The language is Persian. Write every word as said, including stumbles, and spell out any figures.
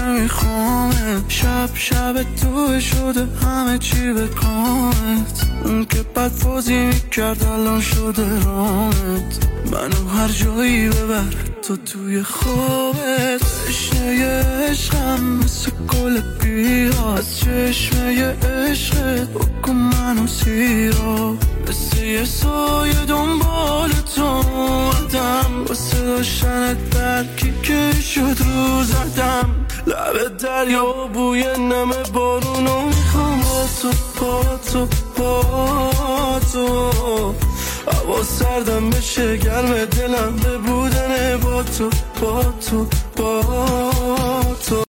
نمیخوامه. شب شب تو شده همه چی به کامت. اون که بد بازی میکرد الان شده رامت. منو هر جایی ببر تو توی خوابت. تشنه عشقم مثل گل بیاد از چشمه عشقت بکن منو سیرا. مثل یه سایه دنبال تو اومدم واسه داشتنت درکی که شد رو زدم. لب دریا بوی نم بارونو میخوام با تو با تو با تو. هوا سردم بشه گرم دلم به بودن با تو با تو با